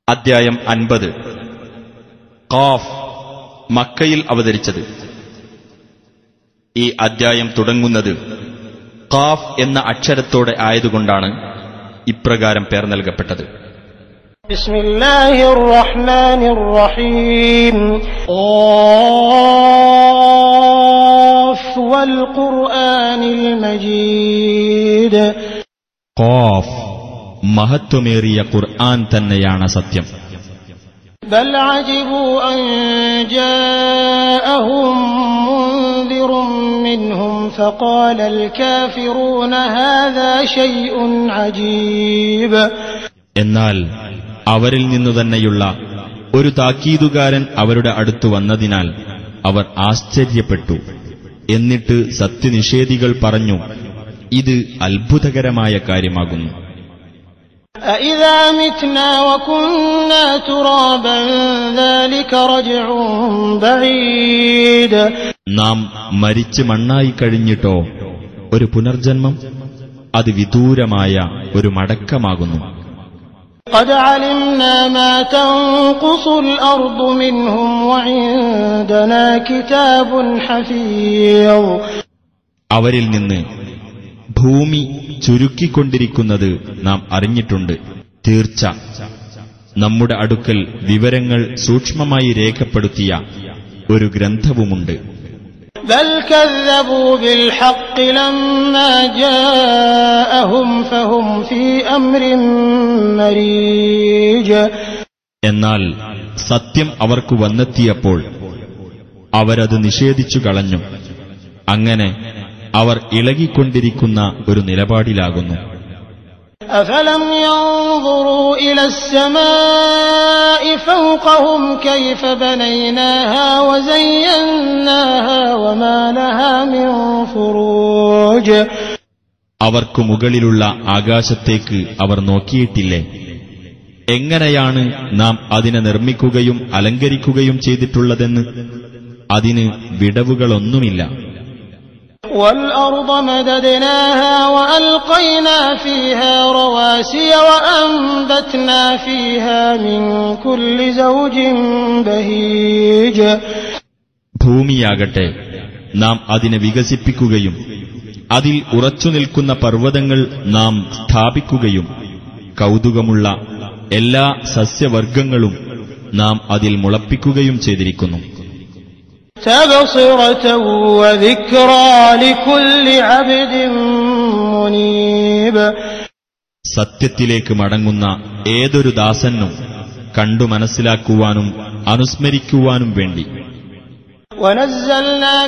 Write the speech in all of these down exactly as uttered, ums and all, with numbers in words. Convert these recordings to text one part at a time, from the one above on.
അദ്ധ്യായം അൻപത്. ഖാഫ് മക്കയിൽ അവതരിച്ചത്. ഈ അദ്ധ്യായം തുടങ്ങുന്നത് ഖാഫ് എന്ന അക്ഷരത്തോടെ ആയതുകൊണ്ടാണ് ഇപ്രകാരം പേർ നൽകപ്പെട്ടത്. ബിസ്മില്ലാഹിർ റഹ്മാനിർ റഹീം. ഖാഫ് വൽ ഖുർആനിൽ മജീദ്. ഖാഫ് മഹത്വമേറിയ ഖുർആൻ തന്നെയാണ് സത്യം. ബൽ അജിബു അൻ ജാഅഹും മുൻദിറുൻ മിൻഹും ഫഖാലൽ കാഫിറൂന ഹാദാ ശൈഉൻ അജീബ്. എന്നാൽ അവരിൽ നിന്നു തന്നെയുള്ള ഒരു താക്കീതുകാരൻ അവരുടെ അടുത്തു വന്നതിനാൽ അവർ ആശ്ചര്യപ്പെട്ടു. എന്നിട്ട് സത്യനിഷേധികൾ പറഞ്ഞു, ഇത് അത്ഭുതകരമായ കാര്യമാകുന്നു. അഇദാ മിത്നാ വകുന്നാ തുറാബൻ ദാലിക റജ്ഉൻ ബഈദ്. നാം മരിച്ച് മണ്ണായി കഴിഞ്ഞിട്ടോ ഒരു പുനർജന്മം, അത് വിദൂരമായ ഒരു മടക്കമാകുന്നു. ഖദ് അലിംനാ മാ തൻഖുസുൽ അർദു മിൻഹും വഇൻദനാ കിതാബുൻ ഹഫീദ്. അവരിൽ നിന്ന് ഭൂമി ചുരുക്കിക്കൊണ്ടിരിക്കുന്നത് നാം അറിഞ്ഞിട്ടുണ്ട്. തീർച്ച നമ്മുടെ അടുക്കൽ വിവരങ്ങൾ സൂക്ഷ്മമായി രേഖപ്പെടുത്തിയ ഒരു ഗ്രന്ഥവുമുണ്ട്. ബൽ കദ്ദബൂ ബിൽ ഹഖ് ലമ്മാ ജാഅഹും ഫഹും ഫീ അംരിൻ മരീജ്. എന്നാൽ സത്യം അവർക്ക് വന്നെത്തിയപ്പോൾ അവരത് നിഷേധിച്ചു കളഞ്ഞു. അങ്ങനെ അവർ ഇളകിക്കൊണ്ടിരിക്കുന്ന ഒരു നിലപാടിലാകുന്നു. അഫലം യൻദുറൂ ഇലസ്സമാഇ ഫൗഖഹും കൈഫ ബനൈനാഹാ വസയ്യനാഹാ വമാ ലഹാ മിൻ ഫുറൂജ്. അവർക്ക് മുകളിലുള്ള ആകാശത്തേക്ക് അവർ നോക്കിയിട്ടില്ലേ? എങ്ങനെയാണ് നാം അതിനെ നിർമ്മിക്കുകയും അലങ്കരിക്കുകയും ചെയ്തിട്ടുള്ളതെന്ന്. അതിന് വിടവുകളൊന്നുമില്ല. والأرض مددناها وألقينا فيها رواسي وأنبتنا فيها من كل زوج بهيج. ഭൂമിയാകട്ടെ നാം അതിനെ വികസിപ്പിക്കുകയും അതിൽ ഉറച്ചുനിൽക്കുന്ന പർവ്വതങ്ങൾ നാം സ്ഥാപിക്കുകയും കൗതുകമുള്ള എല്ലാ സസ്യവർഗങ്ങളും നാം അതിൽ മുളപ്പിക്കുകയും ചെയ്തിരിക്കുന്നു. തബ്സിറതൻ വദിക്റാ ലികുല്ലി അബ്ദിൻ മുനീബ്. സത്യത്തിലേക്ക് മടങ്ങുന്ന ഏതൊരു ദാസനും കണ്ടു മനസ്സിലാക്കുവാനും അനുസ്മരിക്കുവാനും വേണ്ടി. വനസ്സൽനാ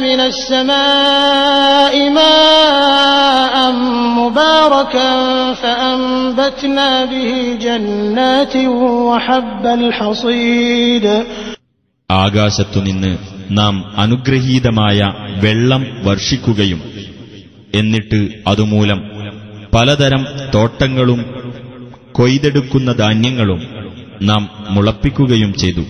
മിനസ്സമാഇ മാഅൻ മുബാറകൻ ഫഅൻബത്നാ ബിഹി ജന്നാതിൻ വഹബ്ബൽ ഹസീദ്. ആകാശത്തുനിന്ന് നാം അനുഗ്രഹീതമായ വെള്ളം വർഷിക്കുകയും എന്നിട്ട് അതുമൂലം പലതരം തോട്ടങ്ങളും കൊയ്തെടുക്കുന്ന ധാന്യങ്ങളും നാം മുളപ്പിക്കുകയും ചെയ്തു.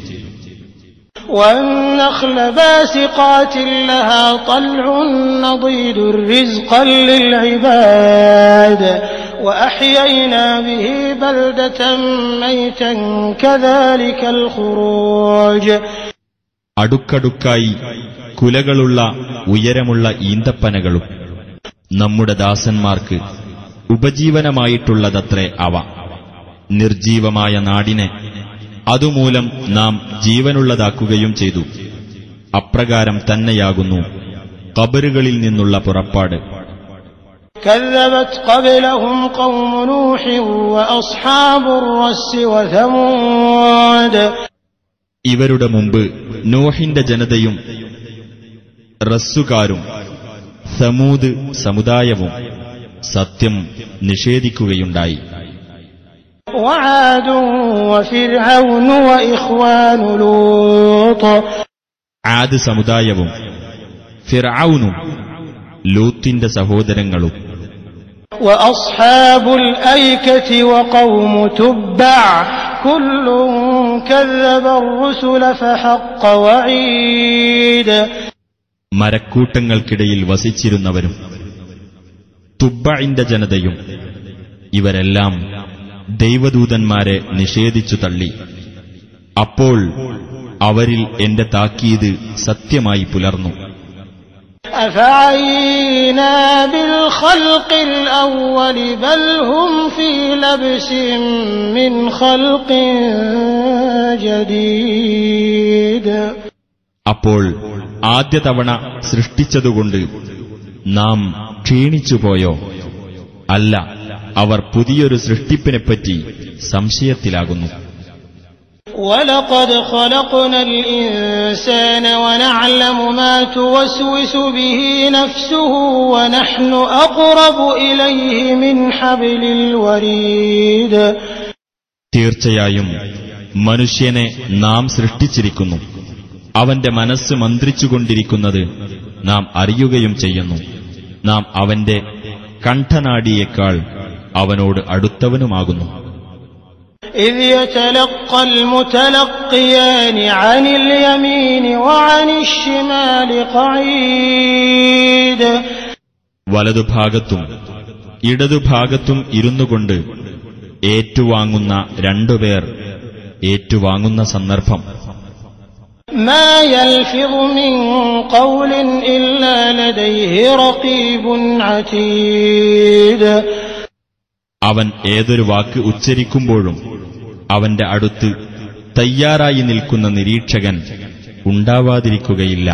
വന്നഖ്ല ബാസിഖാതിൻ ലഹാ തൽഉൻ നദീദുർ റിസ്ഖൻ ലിൽഇബാദ് വഅഹ്യയ്നാ ബിഹി ബൽദതൻ മൈതൻ കദാലികൽ ഖുറൂജ്. അടുക്കടുക്കായി കുലകളുള്ള ഉയരമുള്ള ഈന്തപ്പനകളും നമ്മുടെ ദാസന്മാർക്ക് ഉപജീവനമായിട്ടുള്ളതത്രേ അവ. നിർജീവമായ നാടിനെ അതുമൂലം നാം ജീവനുള്ളതാക്കുകയും ചെയ്തു. അപ്രകാരം തന്നെയാകുന്നു ഖബറുകളിൽ നിന്നുള്ള പുറപ്പാട്. കദ്ദബത് ഖബ്ലഹും ഖൗമു നൂഹ് വഅസ്ഹാബുർ റസ്സ് വസമൂദ്. ഇവരുടെ മുമ്പ് നോഹിന്റെ ജനതയും റസ്സുകാരും സമൂദ് സമുദായവും സത്യം നിഷേധിക്കുകയുണ്ടായി. വആദുൻ വഫിർഔന വഇഖ്വാനു ലൂത്ത്. ആദ് സമുദായവും ഫിർഔനും ലൂത്തിന്റെ സഹോദരങ്ങളും. വഅസ്ഹാബുൽ ഐകതി വഖൗമു തുബ്ബഅ കുല്ലുൻ കദ്ദബ الرسل فحق വഈദ്. മരക്കൂട്ടങ്ങൾക്കിടയിൽ വസിച്ചിരുന്നവരും തുബ്ബഇന്റെ ജനതയും ഇവരെല്ലാം ദൈവദൂതന്മാരെ നിഷേധിച്ചു തള്ളി. അപ്പോൾ അവരിൽ എന്റെ താക്കീത് സത്യമായി പുലർന്നു. أفعينا بالخلق الأول بل هم في لبس من خلق جديد. അപ്പോൾ ആദ്യ തവണ സൃഷ്ടിച്ചതുകൊണ്ട് നാം ക്ഷീണിച്ചുപോയോ? അല്ല, അവർ പുതിയൊരു സൃഷ്ടിപ്പിനെപ്പറ്റി സംശയത്തിലാകുന്നു. وَلَقَدْ خَلَقْنَا الْإِنسَانَ وَنَعْلَمُ مَا تُوَسْوِسُ بِهِ نَفْسُهُ وَنَحْنُ أَقْرَبُ إِلَيْهِ مِنْ حَبْلِ الْوَرِيدِ. തീർച്ചയായും മനുഷ്യനെ നാം സൃഷ്ടിച്ചിരിക്കുന്നു. അവന്റെ മനസ്സ് മന്ത്രിച്ചുകൊണ്ടിരിക്കുന്നത് നാം അറിയുകയും ചെയ്യുന്നു. നാം അവന്റെ കണ്ഠനാടിയേക്കാൾ അവനോട് അടുത്തവനുമാകുന്നു. إذ يتلقى المتلقيان عن اليمين وعن الشمال قعيد. വലതുഭാഗത്തും ഇടതുഭാഗത്തും ഇരുന്നുകൊണ്ട് ഏറ്റുവാങ്ങുന്ന രണ്ടുപേർ ഏറ്റുവാങ്ങുന്ന സന്ദർഭം. ما يلفظ من قول إلا لديه رقيب عتيد. അവൻ ഏതൊരു വാക്ക് ഉച്ചരിക്കുമ്പോഴും അവന്റെ അടുത്ത് തയ്യാറായി നിൽക്കുന്ന നിരീക്ഷകൻ ഉണ്ടാവാതിരിക്കുകയില്ല.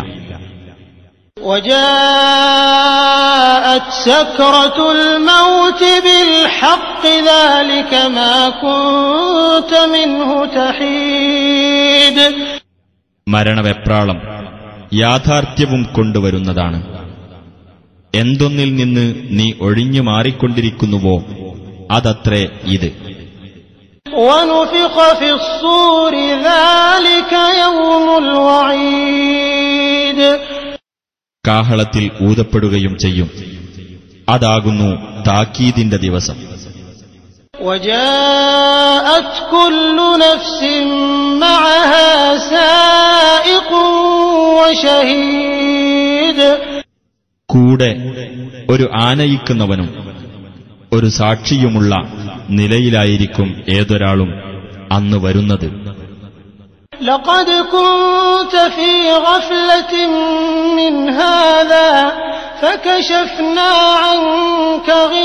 وجاءت سكرة الموت بالحق ذلك ما كنت منه تحيد. മരണവെപ്രാളം യാഥാർത്ഥ്യവും കൊണ്ടുവരുന്നതാണ്. എന്തൊന്നിൽ നിന്ന് നീ ഒഴിഞ്ഞു മാറിക്കൊണ്ടിരിക്കുന്നുവോ അതത്രേ ഇത്. ونفخ في الصور ذلك يوم الوعيد. കാഹളത്തിൽ ഊതപ്പെടുകയും ചെയ്യും. അതാകുന്നു താക്കീതിന്റെ ദിവസം. وجاءت كل نفس معها سائق وشهيد. കൂടെ ഒരു ആനയിക്കുന്നവനും ഒരു സാക്ഷിയുമുള്ള നിലയിലായിരിക്കും ഏതൊരാളും അന്ന് വരുന്നത്. لقد كنت في غفلة من هذا فكشفنا عنك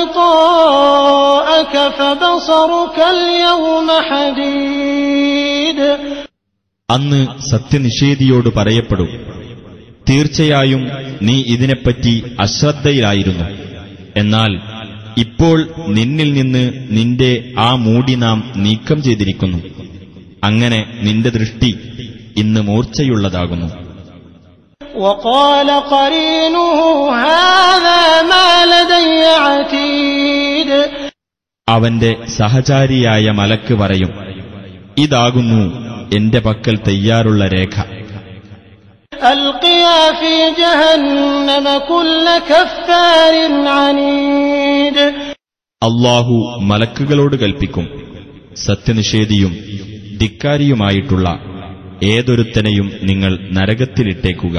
غطاءك فبصرك اليوم حديد. അന്ന് സത്യനിഷേധിയോട് പറയപ്പെടും, തീർച്ചയായും നീ ഇതിനെപ്പറ്റി അശ്രദ്ധയിലായിരുന്നു. എന്നാൽ ഇപ്പോൾ നിന്നിൽ നിന്ന് നിന്റെ ആ മൂടി നാം നീക്കം ചെയ്തിരിക്കുന്നു. അങ്ങനെ നിന്റെ ദൃഷ്ടി ഇന്ന് മൂർച്ചയുള്ളതാകുന്നു. وقال قرينه هذا ما لدي عتيد. അവന്റെ സഹചാരിയായ മലക്ക് പറയും, ഇതാകുന്നു എന്റെ പക്കൽ തയ്യാറുള്ള രേഖ. ألقيا في جهنم كل كفار عنيد. അല്ലാഹു മലക്കുകളോട് കൽപ്പിക്കും, സത്യനിഷേധിയും ധിക്കാരിയുമായിട്ടുള്ള ഏതൊരുത്തനെയും നിങ്ങൾ നരകത്തിലിട്ടേക്കുക.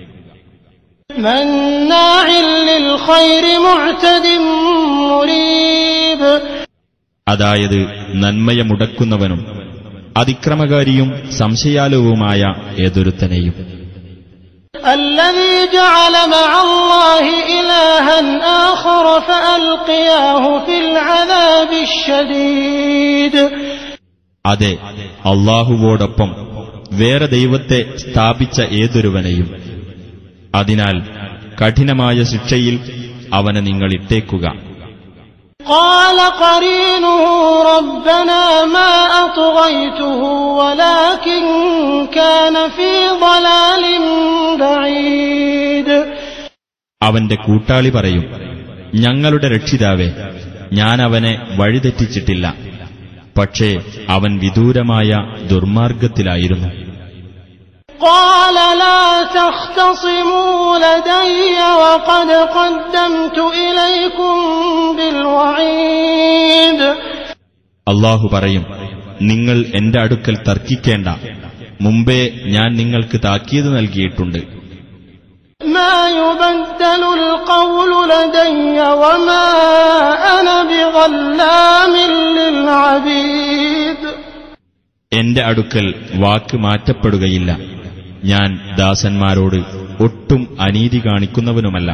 مناع للخير معتد مريب. അതായത് നന്മയെ മുടക്കുന്നവനും അതിക്രമകാരിയും സംശയാലുവുമായ ഏതൊരുത്തനെയും. الذي جعل مع الله إلها آخر فألقياه في العذاب الشديد. അതെ, അല്ലാഹുവോടൊപ്പം വേറെ ദൈവത്തെ സ്ഥാപിച്ച ഏതൊരുവനെയും. അതിനാൽ കഠിനമായ ശിക്ഷയിൽ അവനെ നിങ്ങൾ ഇട്ടേക്കുക. قال قرينه ربنا ما أطغيته ولكن كان في ضلال بعيد. അവന്റെ കൂട്ടാളി പറയും, ഞങ്ങളുടെ രക്ഷിതാവേ, ഞാൻ അവനെ വഴിതെറ്റിച്ചിട്ടില്ല, പക്ഷേ അവൻ വിദൂരമായ ദുർമാർഗത്തിലായിരുന്നു. قال لا تختصموا لدي وقد قدمت إليكم بالوعيد. അല്ലാഹു പറയും, നിങ്ങൾ എന്റെ അടുക്കൽ തർക്കിക്കേണ്ട, മുമ്പേ ഞാൻ നിങ്ങൾക്ക് താക്കീത് നൽകിയിട്ടുണ്ട്. ما يبدل القول لدي وما أنا بظلام للعبيد. എന്റെ അടുക്കൽ വാക്ക് മാറ്റപ്പെടുകയില്ല. ഞാൻ ദാസന്മാരോട് ഒട്ടും അനീതി കാണിക്കുന്നവനുമല്ല.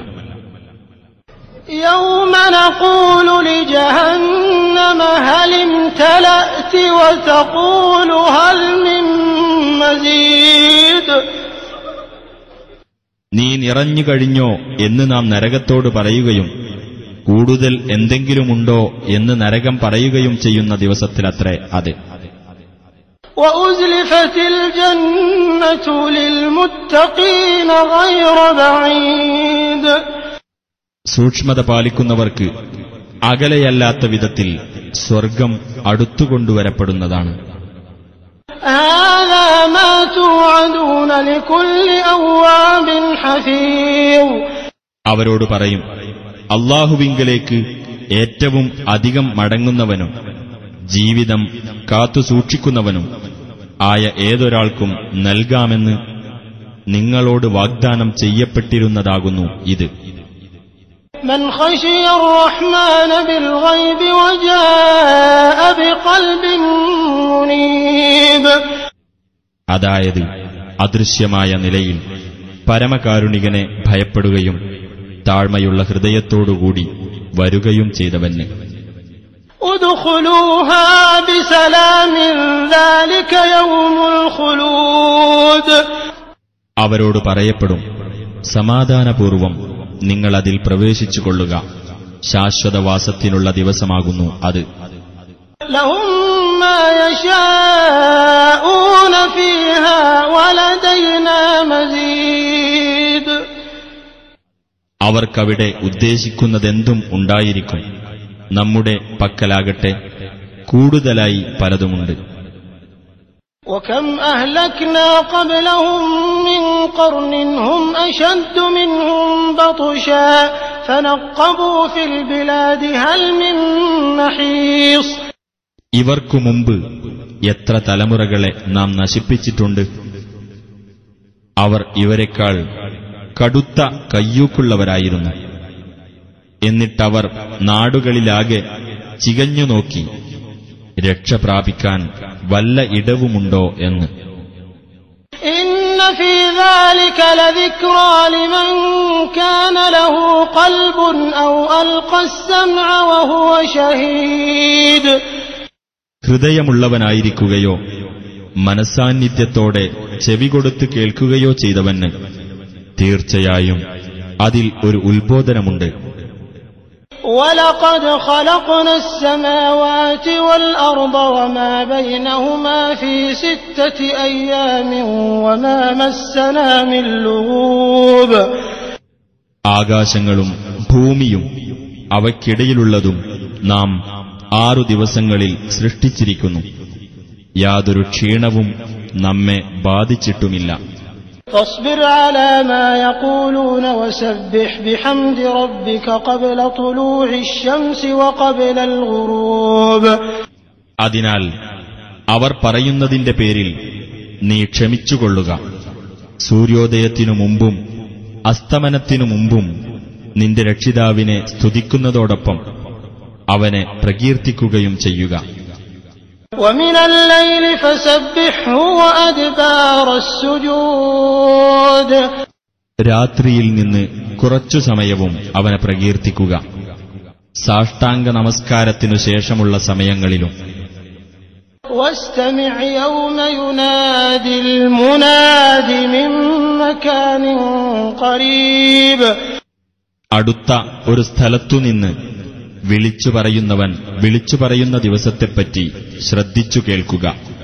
يوم نقول لجهنم هل امتلأت وتقول هل من مزيد. നീ നിറഞ്ഞു കഴിഞ്ഞോ എന്ന് നാം നരകത്തോട് പറയുകയും കൂടുതൽ എന്തെങ്കിലുമുണ്ടോ എന്ന് നരകം പറയുകയും ചെയ്യുന്ന ദിവസത്തിലത്രേ അത്. وأزلفت الجنة للمتقين غير بعيد. സൂക്ഷ്മത പാലിക്കുന്നവർക്ക് അകലെയല്ലാത്ത വിധത്തിൽ സ്വർഗം അടുത്തുകൊണ്ടുവരപ്പെടുന്നതാണ്. هذا ما توعدون لكل أواب حفيظ. അവരോട് പറയും, അല്ലാഹുവിങ്കലേക്ക് ഏറ്റവും അധികം മടങ്ങുന്നവനും ജീവിതം കാത്തുസൂക്ഷിക്കുന്നവനും ആയ ഏതൊരാൾക്കും നൽകാമെന്ന് നിങ്ങളോട് വാഗ്ദാനം ചെയ്യപ്പെട്ടിരുന്നതാകുന്നു ഇത്. من خشي الرحمن بالغيب وجاء بقلب منيب. അതായത് അദൃശ്യമായ നിലയിൽ പരമകാരുണികനെ ഭയപ്പെടുകയും താഴ്മയുള്ള ഹൃദയത്തോടുകൂടി വരുകയും ചെയ്തവന്. ഉദ്ഖുലൂഹാ ബിസലാമിൻ ദാലിക യൗമുൽ ഖുലൂദ്. അവരോട് പറയപ്പെടും, സമാധാനപൂർവം നിങ്ങൾ അതിൽ പ്രവേശിച്ചുകൊള്ളുക, ശാശ്വതവാസത്തിനുള്ള ദിവസമാകുന്നു അത്. ലഹും മാ യശാഊന ഫീഹാ വലദൈനാ മസീദ്. അവർക്കവിടെ ഉദ്ദേശിക്കുന്നതെന്തും ഉണ്ടായിരിക്കും, നമ്മുടെ പക്കലാകട്ടെ കൂടുതലായി പലതുമുണ്ട്. وكم أهلكنا قبلهم من قرن هم أشد منهم بطشا فنقبوا في البلاد هل من محيص. ഇവർക്കു മുമ്പ് എത്ര തലമുറകളെ നാം നശിപ്പിച്ചിട്ടുണ്ട്. അവർ ഇവരെക്കാൾ കടുത്ത കയ്യൂക്കുള്ളവരായിരുന്നു. എന്നിട്ടവർ നാടുകളിലാകെ ചികഞ്ഞു നോക്കി രക്ഷ പ്രാപിക്കാൻ വല്ല ഇടവുമുണ്ടോ എന്ന്. ഇന്ന ഫീ ദാലിക ലദിക്റാ ലിമൻ കാന ലഹു ഖൽബുൻ ഔ അൽഖ അസ്സമഅ വഹുവ ഷഹീദ്. ഹൃദയമുള്ളവനായിരിക്കുകയോ മനസ്സാന്നിധ്യത്തോടെ ചെവികൊടുത്ത് കേൾക്കുകയോ ചെയ്തവന് തീർച്ചയായും അതിൽ ഒരു ഉത്ബോധനമുണ്ട്. وَلَقَدْ خَلَقْنَا السَّمَاوَاتِ وَالْأَرْضَ وَمَا بَيْنَهُمَا فِي سِتَّةِ أَيَّامٍ وَمَا مَسَّنَا مِن لُّغُوبٍ. ആകാശങ്ങളും ഭൂമിയും അവയ്ക്കിടയിലുള്ളതും നാം ആറു ദിവസങ്ങളിൽ സൃഷ്ടിച്ചിരിക്കുന്നു. യാതൊരു ക്ഷീണവും നമ്മെ ബാധിച്ചിട്ടുമില്ല. فاصبر على ما يقولون وسبح بحمد ربك قبل طلوع الشمس وقبل الغروب. അതിനാൽ അവർ പറയുന്നതിന്റെ പേരിൽ നീ ക്ഷമിച്ചുകൊള്ളുക. സൂര്യോദയത്തിനു മുമ്പും അസ്തമനത്തിനു മുമ്പും നിന്റെ രക്ഷിതാവിനെ സ്തുതിക്കുന്നതോടൊപ്പം അവനെ പ്രകീർത്തിക്കുകയും ചെയ്യുക. ومن الليل فسبحه وأدبار السجود. രാത്രിയിൽ നിന്ന് കുറച്ചു സമയവും അവനെ പ്രകീർത്തിക്കുക, സാഷ്ടാംഗ നമസ്കാരത്തിനു ശേഷമുള്ള സമയങ്ങളിലും. واستمع يوم ينادي المناد من مكان قريب. അടുത്ത ഒരു സ്ഥലത്തുനിന്ന് വിളിച്ചു പറയുന്നവൻ വിളിച്ചു പറയുന്ന ദിവസത്തെപ്പറ്റി ശ്രദ്ധിച്ചു കേൾക്കുക.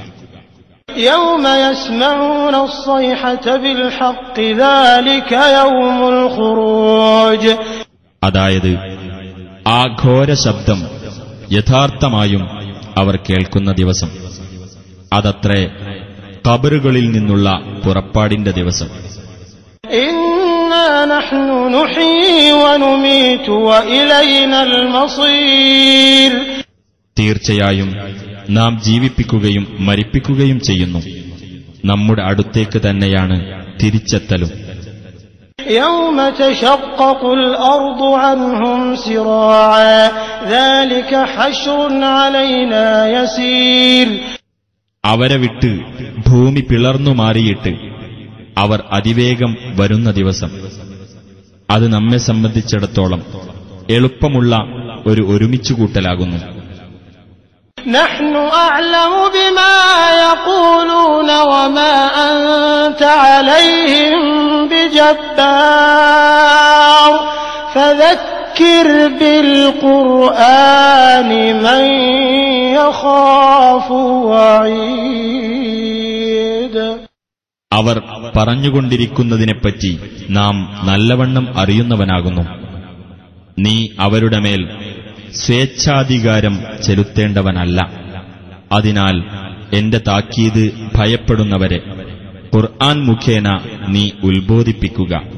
يوم يسمعون الصيحة بالحق ذلك يوم الخروج. അതായത് ആ ഘോര ശബ്ദം യഥാർത്ഥമായും അവർ കേൾക്കുന്ന ദിവസം, അതത്രേ ഖബറുകളിൽ നിന്നുള്ള പുറപ്പാടിന്റെ ദിവസം. إنا نحن نحيي ونميت وإلينا المصير. തീർച്ചയായും നാം ജീവിപ്പിക്കുകയും മരിപ്പിക്കുകയും ചെയ്യുന്നു, നമ്മുടെ അടുത്തേക്ക് തന്നെയാണ് തിരിച്ചെത്തലും. يوم تشقق الأرض عنهم سراعا ذلك حشر علينا يسير. അവരെ വിട്ട് ഭൂമി പിളർന്നു മാറിയിട്ട് അവർ അതിവേഗം വരുന്ന ദിവസം, അത് നമ്മെ സംബന്ധിച്ചിടത്തോളം എളുപ്പമുള്ള ഒരു ഒരുമിച്ചുകൂട്ടലാകുന്നു. نحن أعلم بما يقولون وما أنت عليهم بجبار فذكر بالقرآن من يخاف وعيد. അവർ പറഞ്ഞുകൊണ്ടിരിക്കുന്നതിനെപ്പറ്റി നാം നല്ലവണ്ണം അറിയുന്നവനാകുന്നു. നീ അവരുടെ മേൽ സ്വേച്ഛാധികാരം ചെലുത്തേണ്ടവനല്ല. അതിനാൽ എന്റെ താക്കീത് ഭയപ്പെടുന്നവരെ ഖുർആൻ മുഖേന നീ ഉത്ബോധിപ്പിക്കുക.